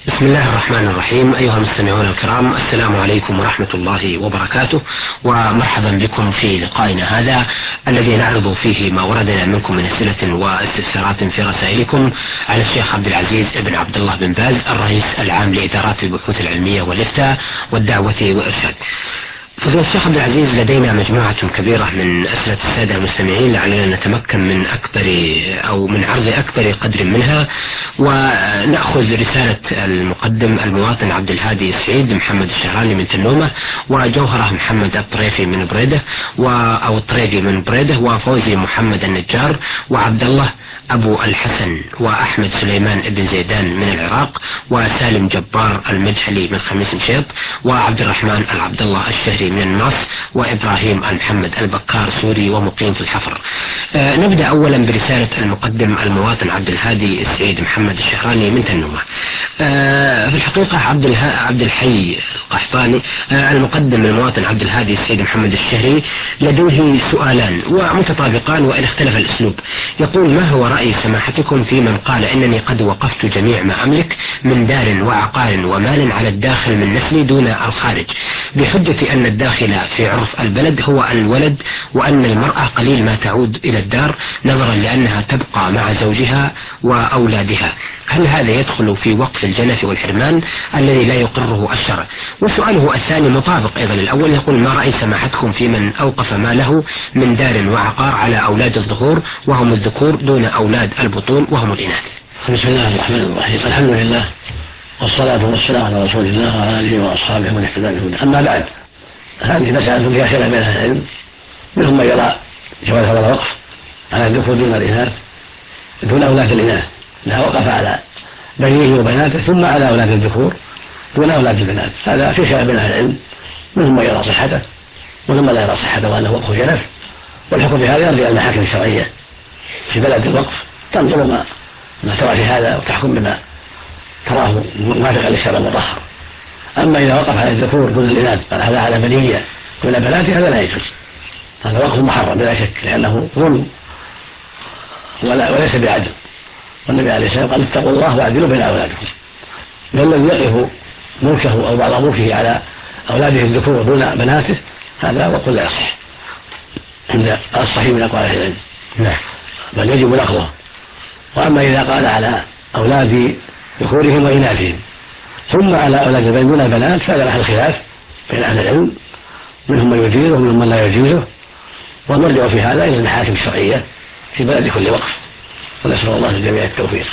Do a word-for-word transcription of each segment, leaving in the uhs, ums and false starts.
بسم الله الرحمن الرحيم. أيها المستمعون الكرام، السلام عليكم ورحمة الله وبركاته، ومرحبا بكم في لقائنا هذا الذي نعرض فيه ما وردنا منكم من أسئلة واستفسارات في رسائلكم على الشيخ عبد العزيز بن عبد الله بن باز، الرئيس العام لإدارات البحوث العلمية والإفتاء والدعوة والإرشاد. فضيلة الشيخ عبد العزيز، لدينا مجموعة كبيرة من أسئلة السادة المستمعين، لعلنا نتمكن من أكبر أو من عرض أكبر قدر منها، ونأخذ رسالة المقدم المواطن عبد الهادي السعيد محمد الشهراني من تنومة، وجوهرة محمد الطريفي من بريدة أو الطريفي من بريدة، وفوزي محمد النجار، وعبد الله أبو الحسن، وأحمد سليمان بن زيدان من العراق، وسالم جبار المجهلي من خميس مشيط، وعبد الرحمن العبد الله الشهري من النص، وإبراهيم محمد البكار سوري ومقيم في الحفر. آه نبدأ أولا برسالة المقدم المواطن عبد الهادي السعيد محمد الشهراني من تنومة. آه في الحقيقة عبد, اله... عبد الحي القحطاني، آه المقدم المواطن عبد الهادي السعيد محمد الشهري لديه سؤالان ومتطابقان وإن اختلف الأسلوب. يقول: ما هو رأي سماحتكم في من قال إنني قد وقفت جميع ما أملك من دار وعقار ومال على الداخل من نسلي دون الخارج، بحجة أن الداخل في عرف البلد هو الولد، وأن المرأة قليل ما تعود إلى الدار نظرا لأنها تبقى مع زوجها وأولادها. هل هذا يدخل في وقف الجنف والحرمان الذي لا يقره الشرع؟ وسؤاله الثاني مطابق أيضا الأول، يقول: ما رأي سماحتكم في من أوقف ماله من دار وعقار على أولاد الظهور وهم الذكور دون أولاد البطون وهم الإناث؟ بسم الله الرحمن الرحيم. الحمد لله والصلاة والسلام على رسول الله وعلى آله وأصحابه ومن اهتدى بهداه. أما بعد، هذه مسألة فيها خلاف بين أهل العلم، منهم من يرى جواز هذا الوقف على الذكور دون الإناث دون أولاد الإناث، إنها وقف على بنيه وبناته ثم على أولاد الذكور دون أولاد البنات. هذا في خلاف بين أهل العلم، منهم من يرى صحته ومن لا يرى صحته وأنه وقف جنف. والحكم في هذا يرجع المحاكم الشرعية في بلد الوقف، تنظر ما ما ترى في هذا وتحكم بما تراه موافقا للشرع المطهر. أما إذا وقف على الذكور دون الإناث قال هذا على بنية دون بناته، هذا لا يجوز، هذا وقف محرم بلا شك، لأنه ظلم ولا وليس بعدل. والنبي عليه السلام قال: اتقوا الله واعدلوا بين أولادكم. فالذي يقف ملكه أو بعض ملكه على أولاده الذكور دون بناته هذا وقف لا يصح عند الصحيح من أقوال أهل العلم، نعم، بل يجب نقضه. وأما إذا قال على أولاد ذكورهم وإناثهم ثم على أولاد البنات دون البنات فهذا محل خلاف بين أهل العلم، منهم من يجيزه ومنهم من لا يجيزه، ونرجع في هذا إلى المحاكم الشرعية في بلد كل وقف، ونسأل الله للجميع التوفيق.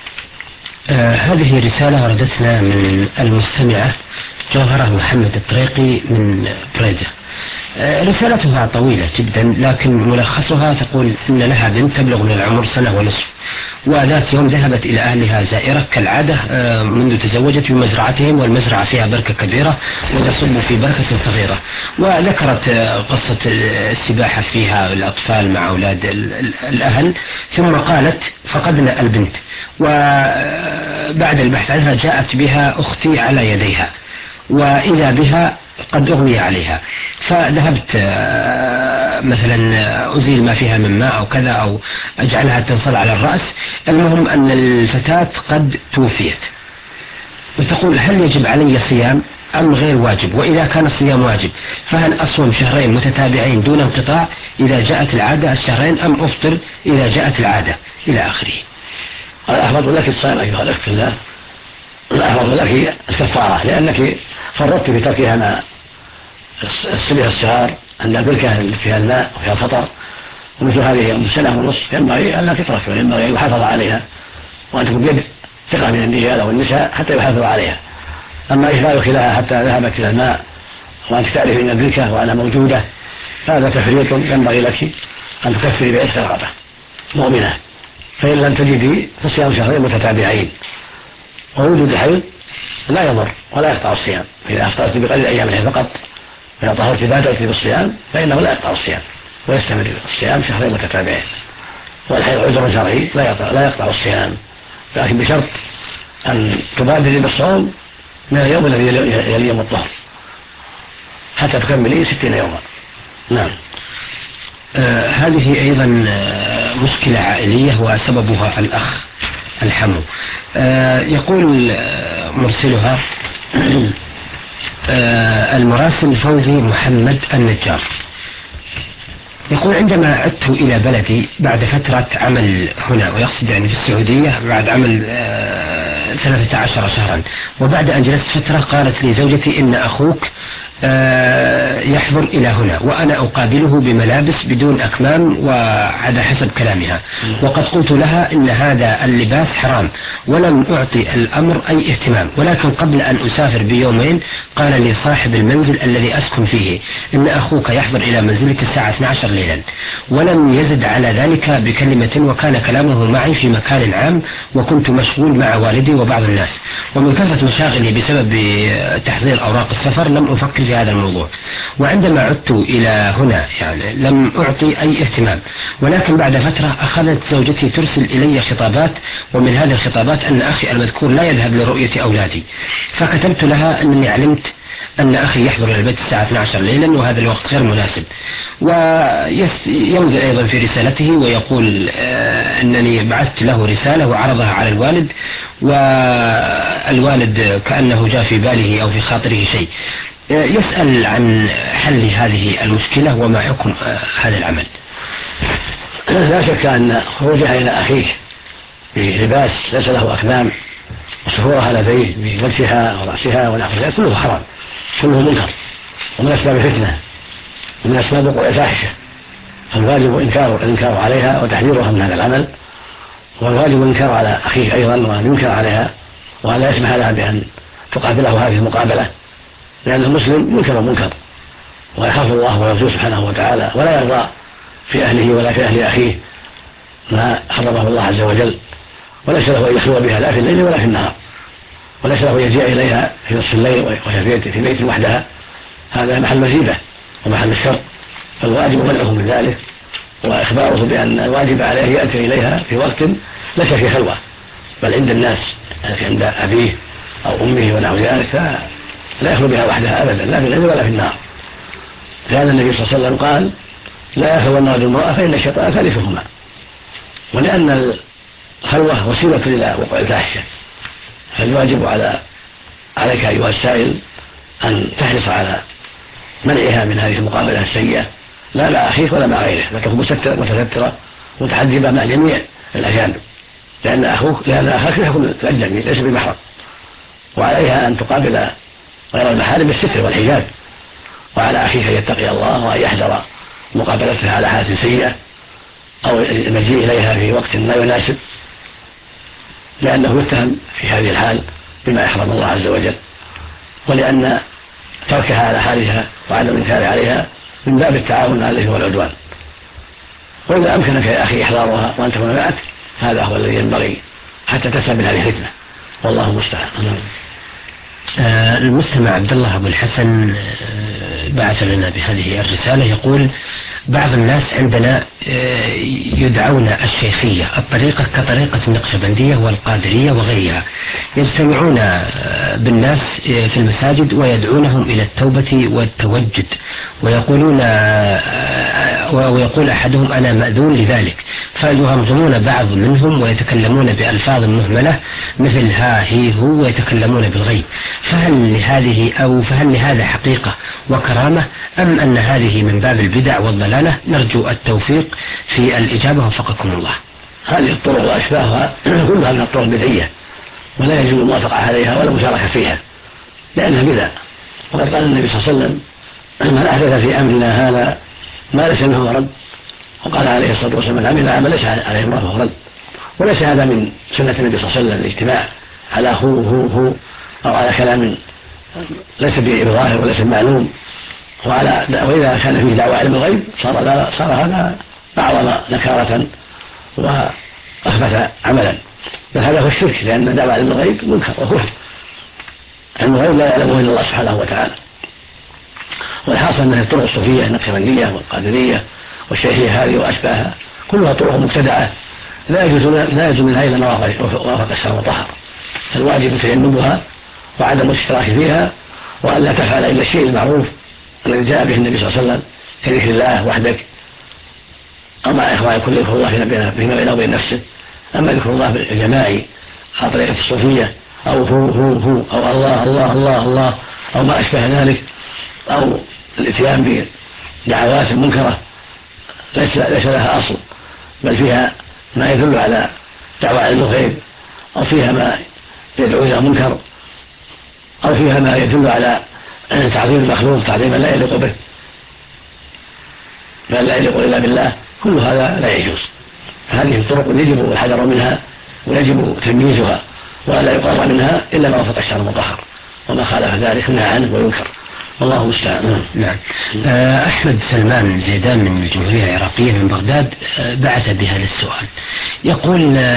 آه هذه رسالة وردتنا من المستمعة جوهرة محمد الطريقي من بريدة. آه رسالتها طويلة جدا، لكن ملخصها تقول إن لها بنت تبلغ من العمر سنة ونصف، وذات يوم ذهبت إلى أهلها زائرة كالعادة آه منذ تزوجت بمزرعتهم، والمزرعة فيها بركة كبيرة وتصب في بركة صغيرة، وذكرت آه قصة السباحة فيها الأطفال مع أولاد الأهل، ثم قالت: فقدنا البنت، وبعد البحث عنها جاءت بها أختي على يديها، وإذا بها قد أغمي عليها، فذهبت مثلا أزيل ما فيها من ماء أو كذا أو أجعلها تنصل على الرأس. المهم أن الفتاة قد توفيت، وتقول: هل يجب علي صيام أم غير واجب؟ وإذا كان الصيام واجب فهل أصوم شهرين متتابعين دون انقطاع إذا جاءت العادة الشهرين، أم أفطر إذا جاءت العادة، إلى آخره؟ الأحفظ لك الصيام أيها الأخت في الله، الأحفظ لك الكفارة، لأنك فرطت في تركها مع الصبية الصغار عند البركة اللي فيها الماء وفيها الفطر، ومثل هذه أم سنة ونصف ينبغي أن لا تترك، وينبغي أن يحافظ عليها، وأن تكون بيد ثقة من الرجال أو النساء حتى يحافظوا عليها. أما إهمالك لها حتى ذهبت إلى الماء وأنت تعرف أن البركة وأنا موجودة، هذا تفريط، ينبغي لك أن تكفري بعتق رقبة مؤمنة، فإن لم تجدي فصيام شهرين متتابعين. ووجود الحيض لا يضر ولا يقطع الصيام، إذا أفطرت بقليل أيام فقط فإذا طهرت بادرت بالصيام فإنه لا يقطع الصيام ويستمر الصيام شهرين متتابعين. والحيض عذر شرعي لا يقطع, لا يقطع الصيام، لكن بشرط أن تبادري بالصوم من اليوم الذي يلي يوم الطهر حتى تكملي ستين يوما. نعم. آه هذه أيضا آه مشكلة عائلية وسببها الأخ الحمو. آه يقول آه مرسلها المراسل فوزي محمد النجار، يقول: عندما عدت إلى بلدي بعد فترة عمل هنا، ويقصد يعني في السعودية، بعد عمل ثلاثة عشر شهرا، وبعد أن جلست فترة قالت لي زوجتي إن أخوك يحضر إلى هنا وأنا أقابله بملابس بدون أكمام وعلى حسب كلامها، وقد قلت لها إن هذا اللباس حرام ولم أعطي الأمر أي اهتمام، ولكن قبل أن أسافر بيومين قال لي صاحب المنزل الذي أسكن فيه إن أخوك يحضر إلى منزلك الساعة اثنتي عشرة ليلا، ولم يزد على ذلك بكلمة، وكان كلامه معي في مكان عام وكنت مشغول مع والدي وبعض الناس، ومن كثرة مشاغلي بسبب تحضير أوراق السفر لم أفكر في هذا الموضوع، وعندما عدت إلى هنا يعني لم أعطي أي اهتمام، ولكن بعد فترة أخذت زوجتي ترسل إلي خطابات، ومن هذه الخطابات أن أخي المذكور لا يذهب لرؤية أولادي، فكتبت لها أنني علمت أن أخي يحضر إلى البيت الساعة اثنتي عشرة ليلا وهذا الوقت غير مناسب، وينزل أيضا في رسالته ويقول آه أنني بعثت له رسالة وعرضها على الوالد، والوالد كأنه جاء في باله أو في خاطره شيء، آه يسأل عن حل هذه المشكلة وما حكم آه هذا العمل. لا شك أن خروجها إلى أخيك بلباس ليس له أكمام وسفورها لديه بوجهها ورأسها ونحوها كله حرام، كله منكر ومن أسباب الفتنة ومن أسباب وقوع الفاحشة، فالواجب إنكار الإنكار عليها وتحذيرها من هذا العمل، والواجب الإنكار على أخيه أيضا وأن ينكر عليها وأن لا يسمح لها بأن تقابله هذه المقابلة، لأن المسلم ينكر المنكر ويخاف الله ويرجوه سبحانه وتعالى ولا يرضى في أهله ولا في أهل أخيه ما حرمه الله عز وجل، وليس له أن يخلو بها لا في الليل ولا في النهار، وليس له أن يجيء إليها في نصف الليل وهي في بيت وحدها، هذا محل مزيبة ومحل الشر، فالواجب منعه من ذلك وإخباره بأن الواجب عليه يأتي إليها في وقت ليس في خلوة بل عند الناس عند أبيه أو أمه ونحو ذلك، فلا يخلو بها وحدها أبدا لا في الليل ولا في النهار، لأن النبي صلى الله عليه وسلم قال: لا يخلون رجل المرأة فإن الشيطان ثالثهما، ولأن الخلوة وسيلة إلى وقوع الفاحشة، فالواجب على عليك أيها السائل أن تحرص على منعها من هذه المقابلة السيئة، لا مع أخيك ولا مع غيره، بل تكون متسترة متحجبة مع جميع الأجانب، لأن أخوك لأن أخاك يكون الأجنبي ليس بمحرم، وعليها أن تقابل غير المحارم بالستر والحجاب، وعلى أخيك أن يتقي الله وأن يحذر مقابلتها على حالة سيئة أو المجيء إليها في وقت لا يناسب، لأنه يتهم في هذه الحال بما يحرم الله عز وجل، ولأن تركها على حالها وعدم الإنكار عليها من باب التعاون عليه والعدوان، وإذا أمكنك يا أخي إحضارها وأن تكون معك هذا هو الذي ينبغي حتى تسلم من هذه الفتنة، والله المستعان. آه المستمع عبد الله أبو الحسن آه بعث لنا بهذه الرسالة، يقول: بعض الناس عندنا آه يدعون الشيخية الطريقة كطريقة النقشبندية والقادرية وغيرها، يجتمعون آه بالناس آه في المساجد ويدعونهم إلى التوبة والتوجد، ويقولون آه ويقول أحدهم أنا مأذون لذلك، فيهمزمون بعض منهم ويتكلمون بألفاظ مهملة مثل ها هي هو ويتكلمون بالغيب، فهل لهذه أو فهل لهذا حقيقة وكرامة أم أن هذه من باب البدع والضلالة؟ نرجو التوفيق في الإجابة وفقكم الله. هذه الطرق وأشباهها كلها من الطرق البدعية ولا يجوز الموافقة عليها ولا مشاركة فيها لأنها بدع، وقد قال النبي صلى الله عليه وسلم: من أحدث في أمرنا هذا ما ليس منه رد، وقال عليه الصلاة والسلام: من عمل عمل ليس عليه امره فهو رد، وليس هذا من سنة النبي صلى الله عليه وسلم الاجتماع على هو هو هو أو على كلام ليس بظاهر وليس بمعلوم، وعلى وإذا كان فيه دعوة علم الغيب صار صار هذا أعظم نكارة وأخبث عملا، بل هذا هو الشرك، لأن دعوة علم الغيب منكر وكفر، علم الغيب لا يعلمه إلا الله سبحانه وتعالى. والحاصل أن الطرق الصوفية النقشبندية والقادرية والشيخية هذه وأشباهها كلها طرق مبتدعة لا يجوز لا يجوز منها إلا ما وافق الشرع وطهر، فالواجب تجنبها وعدم الاشتراك فيها، وأن لا تفعل إلا الشيء المعروف الذي جاء به النبي صلى الله عليه وسلم كذكر الله وحدك أو مع إخوان كل ذكر الله فيما بينه وبين نفسه. أما ذكر الله الجماعي على طريقة الصوفية أو هو هو هو أو الله الله الله الله أو ما أشبه ذلك، أو الاتيان بدعوات منكرة ليس لها أصل، بل فيها ما يدل على دعوى علم الغيب، أو فيها ما يدعو إلى منكر، أو فيها ما يدل على تعظيم المخلوق تعظيما لا يليق به بل لا يليق إلا بالله، كل هذا لا يجوز. هذه الطرق يجب الحذر منها ويجب تمييزها، ولا يقرر منها إلا ما وفق الشرع المطهر، وما خالف ذلك نهى عنه وينكر، والله المستعان. نعم. أحمد سلمان زيدان من الجمهورية العراقية من بغداد بعث بهذا السؤال، يقول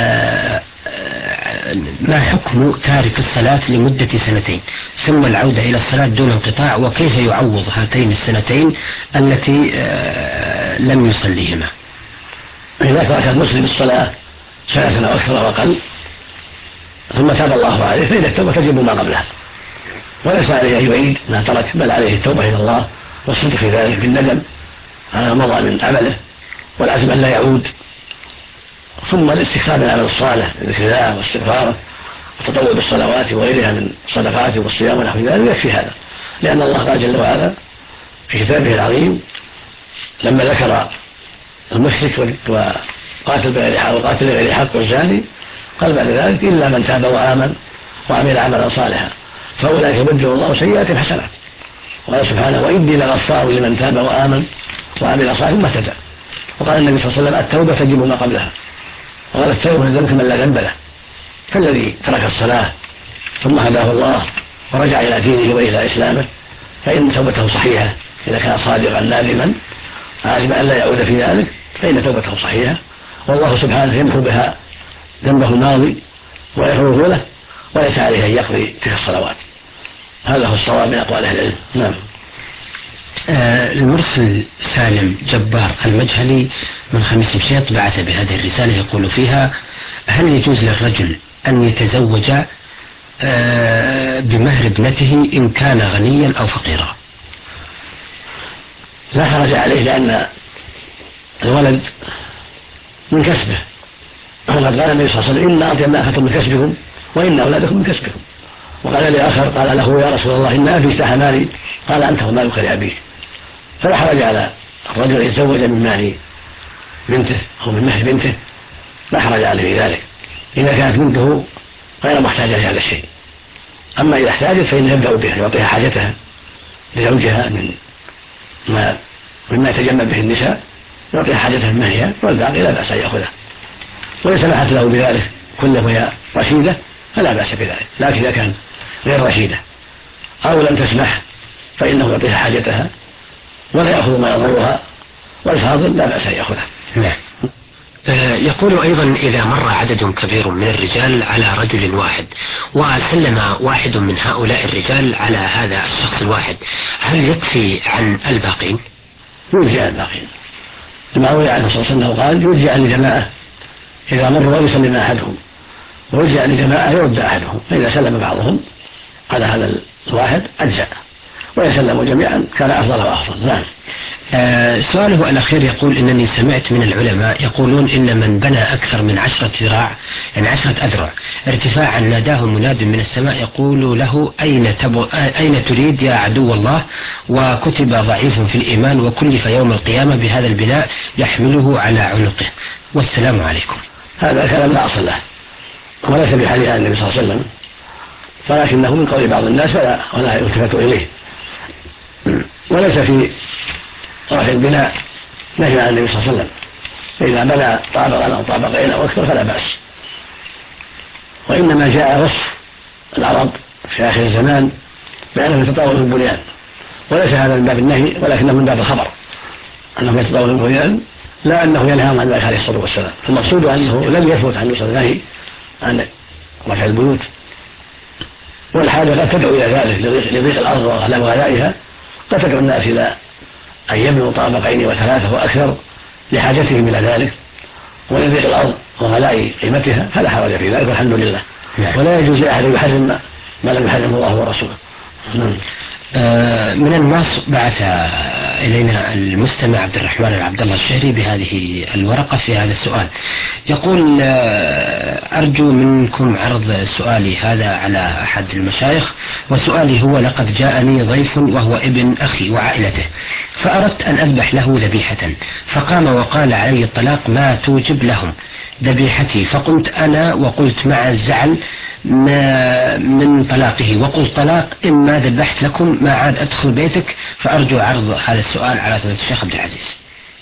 ما حكم تارك الصلاة لمدة سنتين ثم العودة إلى الصلاة دون انقطاع، وكيف يعوض هاتين السنتين التي لم يصليهما؟ إذا ترك المسلم الصلاة سنة أو أكثر أو أقل ثم تاب الله عليه فإن التوبة تجب ما قبلها، وليس عليه أن يعيد ما ترك، بل عليه التوبة إلى الله والصدق في ذلك بالندم على ما مضى من عمله والعزم أن لا يعود، ثم الاستكثار من العمل الصالح ذكر الله واستغفاره والتطوع بالصلوات وغيرها من الصدقات والصيام ونحو ذلك يكفي هذا، لأن الله قال جل وعلا في كتابه العظيم لما ذكر المشرك وقاتل بغير حق وقاتل بغير حق والزاني قال بعد ذلك إلا من تاب وآمن وعمل عملا صالحا فأولئك يبدل الله سيئاتهم حسنات، وقال سبحانه وإني لغفار لمن تاب وآمن وعمل صالحا ثم اهتدى. وقال النبي صلى الله عليه وسلم التوبة تجب ما قبلها، وقال التوبة ذنب من لا ذنب له، فالذي ترك الصلاة ثم هداه الله ورجع إلى دينه وإلى إسلامه فإن توبته صحيحة إذا كان صادقا نادما عازما أن لا يعود في ذلك فإن توبته صحيحة، والله سبحانه يمحو بها ذنبه الماضي ويغفره له وليس عليه أن يقضي تلك الصلوات. هذا هو الصواب من أقوال أهل العلم. نعم. آه المرسل سالم جبار المجهلي من خميس مشيط بعث بهذه الرسالة يقول فيها: هل يجوز للرجل أن يتزوج آه بمهر ابنته إن كان غنيا أو فقيرا؟ لا حرج عليه، لأن الولد من كسبه، وقد قال النبي صلى الله عليه وسلم إن أطيب ما أخذتم من كسبكم وإن أولادكم من كسبكم. وقال لآخر قال له يا رسول الله إن أبي استحى مالي، قال أنت ومالك لأبيك. فلا حرج على الرجل أن يتزوج من مال بنته أو من مهر بنته، لا حرج عليه في ذلك إذا كانت بنته غير محتاجة لهذا الشيء. أما إذا احتاجت فإنه يبدأ بها يعطيها حاجتها لزوجها من ما مما يتجمع به النساء، يعطيها حاجتها مما هي، والباقي لا بأس أن يأخذه، وإن سمحت له بذلك كله وهي رشيدة فلا بأس بذلك. لكن إذا كان غير رشيدة أو لم تسمح فإنه يعطيها حاجتها ولا يأخذ ما يضرها، والفاضل لا بأس أن يأخذه. نعم. يقول أيضا إذا مر عدد كبير من الرجال على رجل واحد وسلم واحد من هؤلاء الرجال على هذا الشخص الواحد، هل يكفي عن الباقين؟ يرجع عن الباقين، لما روي عنه صلى الله عليه وسلم قال يرجع عن الجماعة إذا مروا ويسلم أحدهم، ويرجع عن الجماعة يرد أحدهم، فإذا سلم بعضهم على هذا الواحد أجزأ، ويسلموا جميعا كان أفضل وأفضل. نعم. آه سؤاله الأخير يقول إنني سمعت من العلماء يقولون إن من بنى أكثر من عشرة ذراع يعني عشرة أذرع ارتفاعا ناداه مناد من السماء يقول له أين, تبغ... أين تريد يا عدو الله، وكتب ضعيف في الإيمان وكلف يوم القيامة بهذا البناء يحمله على عنقه، والسلام عليكم. هذا الكلام لا أصل له وليس بحديث عن النبي صلى الله عليه وسلم، ولكنه من قول بعض الناس ولا, ولا يلتفت إليه، وليس في رفع البناء نهي عن النبي صلى الله عليه وسلم، فإذا بنى طابقا أو طابقين أو أكثر فلا بأس. وإنما جاء وصف العرب في آخر الزمان بأنهم يتطاولون البنيان، وليس هذا من باب النهي ولكنه من باب الخبر أنهم يتطاولون البنيان، لا أنه ينهاهم عن ذلك عليه الصلاة والسلام. المقصود أنه لم يثبت عن النهي عن رفع البيوت، والحاجة قد تدعو إلى ذلك لضيق الأرض وغلائها، قد تدعو الناس إلى أن يبنوا طابقين وثلاثة وأكثر لحاجتهم إلى ذلك ولضيق الأرض وغلاء قيمتها، فلا حرج في ذلك والحمد لله. ولا يجوز لأحد يحرم ما لم يحرمه الله ورسوله. من الماس بعث إلينا المستمع عبد الرحمن عبد الله الشهري بهذه الورقة في هذا السؤال. يقول: أرجو منكم عرض سؤالي هذا على أحد المشايخ، وسؤالي هو: لقد جاءني ضيف وهو ابن أخي وعائلته، فأردت أن أذبح له ذبيحة، فقام وقال علي الطلاق ما توجب لهم ذبيحتي، فقمت أنا وقلت مع الزعل من طلاقه، وقلت: طلاق إما ذبحت لكم ما عاد أدخل بيتك. فأرجو عرض هذا السؤال على فضيلة الشيخ عبد العزيز.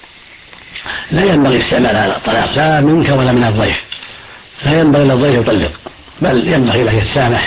لا ينبغي استعمال هذا الطلاق لا منك ولا من الضيف، لا ينبغي للضيف يطلق، بل ينبغي له يتسامح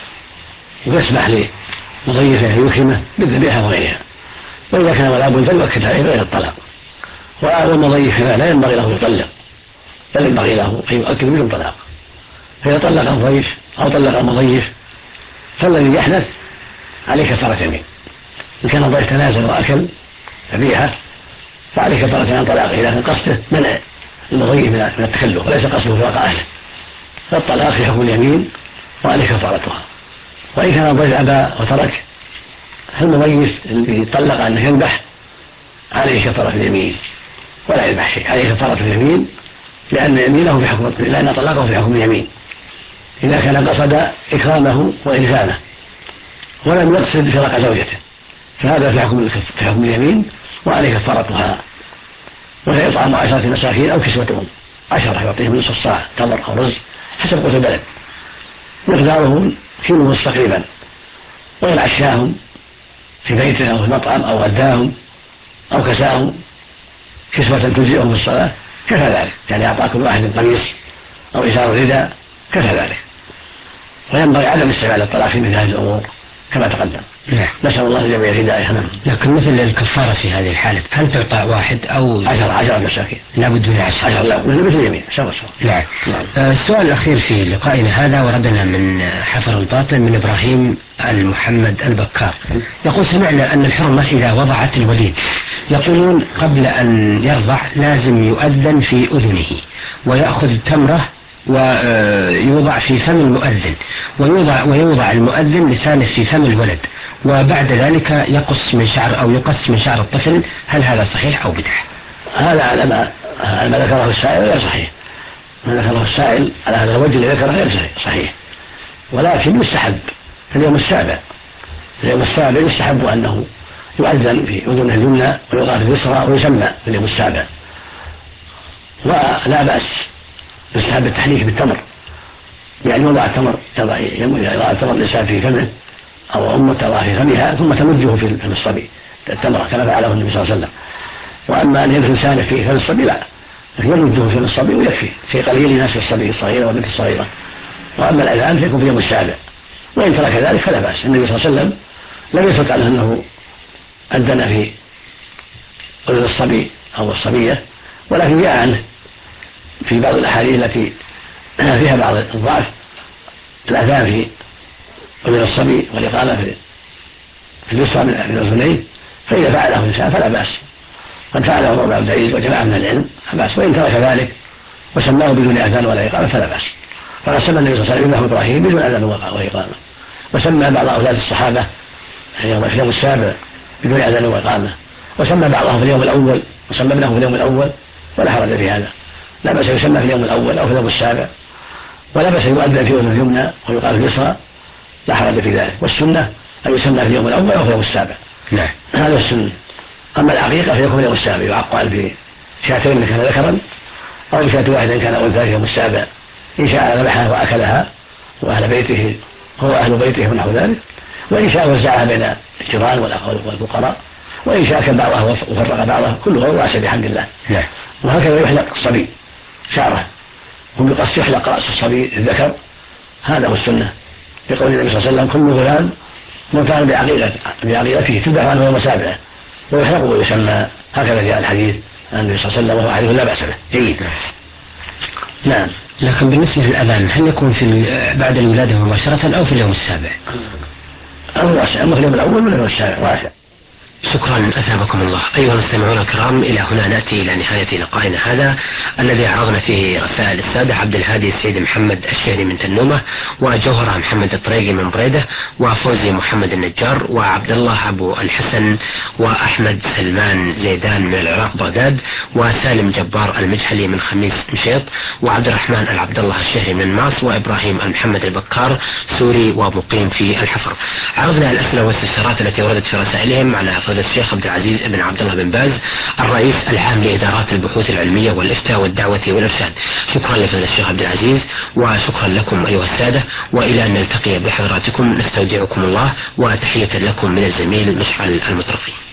ويسمح لمضيفه يكرمه بالذبيحة وغيرها، وإذا كان ولا بد فليؤكد عليه غير الطلاق. والمضيف لا ينبغي له يطلق، بل ينبغي له أن يؤكد بدون طلاق. فإذا طلق الضيف أو طلق المضيف فالذي يحدث عليه كفارة يمين. إن كان الضيف تنازل وأكل ذبيحة فعليه كفارة عن طلاقه، إذا كان قصده منع المضيف من التكلف وليس قصده فوق أهله، فالطلاق في حكم اليمين وعليه كفارتها. وإن كان الضيف أبى وترك فالمضيف الذي طلق أنه يذبح عليه كفارة اليمين ولا يذبح شيء، عليه كفارة اليمين لأن يمينه في حكم، لأن طلاقه في حكم اليمين إذا كان قصد إكرامه وإلزامه ولم يقصد فراق زوجته، فهذا في حكم في حكم اليمين وعليه كفارتها. وسيطعم عشرة مساكين أو كسوتهم، عشرة يعطيهم نصف صاع تمر أو رز حسب قوت البلد مقداره كيلو ونصف تقريبا، وينعشاهم في بيته أو في مطعم أو غداهم أو كساهم كسوة تجزئهم في الصلاة كفى ذلك، يعني أعطى كل واحد قميص أو إزار رداء كفى ذلك. وينبغي عدم استعمال الطلاق في مثل هذه الأمور كما تقدم. نسأل الله جميع الهداية. لكن مثل الكفارة في هذه الحالة هل تعطى واحد أو عشر عشر مساكين؟ لا بد من عشر. عشر لا مثل مثل اليمين سوا سوا. نعم. آه السؤال الأخير في لقائنا هذا وردنا من حفر الباطن من إبراهيم المحمد البكار. يقول: سمعنا أن الحرمة إذا وضعت الوليد يقولون قبل أن يرضع لازم يؤذن في أذنه ويأخذ تمرة ويوضع في فم المؤذن ويوضع, ويوضع المؤذن لسانه في فم الولد، وبعد ذلك يقص من شعر أو يقص من شعر الطفل. هل هذا صحيح أو بدعة؟ هذا على ما, ما ذكره السائل غير صحيح. ما ذكره السائل على هذا الوجه اللي ذكره غير صحيح، ولكن مستحب في اليوم السابع في اليوم السابع يستحب أنه يؤذن في أذنه اليمنى ويقال في اليسرى ويسمى في اليوم السابع، ولا بأس يستحب التحنيك بالتمر، يعني يوضع التمر يضع التمر الإنسان في فمه أو أمه تضع في فمها ثم تمجه في فم الصبي التمرة كما فعله النبي صلى الله عليه وسلم. وأما أن يدخل لسانه في فم الصبي لا، لكن يمجه في فم الصبي ويكفي في قليل ناس الصبي الصغيرة والبنت الصغيرة. وأما الأذان فيكون في يوم السابع، وإن ترك ذلك فلا بأس. النبي صلى الله عليه وسلم لم يثبت عنه أنه أذن في أذن الصبي أو الصبية، ولكن جاء عنه في بعض الأحاديث التي فيها بعض الضعف الأذان في أذن الصبي والإقامة في اليسرى من الأذنين، فإذا فعله الإنسان فلا بأس. قد فعله عمر بن عبد العزيز وجماعة من العلم فلا بأس، وإن ترك ذلك وسماه بدون أذان ولا إقامة فلا بأس. فقد سمى النبي صلى الله عليه وسلم إبراهيم بدون أذان وإقامة، وسمى بعض أولاد الصحابة في اليوم السابع بدون أذان وإقامة، وسمى بعضهم في اليوم الأول وسمى ابنه في اليوم الأول، ولا حرج في هذا. لا بأس يسمى في اليوم الأول أو في اليوم السابع، ولا بأس يؤذن في أذن اليمنى ويقال في اليسرى، لا حرج في ذلك. والسنة أن يسمى في اليوم الأول أو في اليوم السابع. نعم. هذا السنة. أما العقيقة فيكون في اليوم السابع، يعقل في شاتين إن كان ذكرا أو بشاة واحدة إن كان أنثى في اليوم السابع، إن شاء ذبحها وأكلها وأهل بيته هو أهل بيته ونحو ذلك، وإن شاء وزعها بين الجيران والفقراء، وإن شاء كان بعضها وفرق بعضها، كله واسع بحمد الله. نعم. وهكذا يحلق الصبي شعره، هم يقص يحلق رأس الصبي الذكر، هذا هو السنة يقول النبي صلى الله عليه وسلم: كل غلام مرتهن بعقيقته تذبح عنه يوم سابعه ويحلق ويسمى. هكذا جاء الحديث عن النبي صلى الله عليه وسلم وهو حديث لا بأس به جيد. نعم. لكن بالنسبة للأذان هل يكون في بعد الولادة مباشرة أو في اليوم السابع؟ أو واسع، أما في اليوم الأول ولا اليوم السابع واسع. شكرا أثابكم الله. أيها المستمعون الكرام، إلى هنا نأتي إلى نهاية لقائنا هذا الذي عرضنا فيه رسائل السادة عبد الهادي سيد محمد الشهري من تنومة، وجوهرة محمد الطريقي من بريدة، وفوزي محمد النجار، وعبد الله أبو الحسن، وأحمد سلمان زيدان من العراق بغداد، وسالم جبار المجحلي من خميس مشيط، وعبد الرحمن العبد الله الشهري من ماص، وإبراهيم المحمد البكار سوري ومقيم في الحفر. عرضنا الأسئلة والاستفسارات التي وردت في رسائلهم على فضيلة الشيخ عبد العزيز بن عبد الله بن باز الرئيس العام لإدارات البحوث العلمية والإفتاء والدعوة والإرشاد. شكرا لفضيلة الشيخ عبد العزيز، وشكرا لكم أيها السادة، وإلى أن نلتقي بحضراتكم نستودعكم الله، وتحية لكم من الزميل مشعل المطرفي.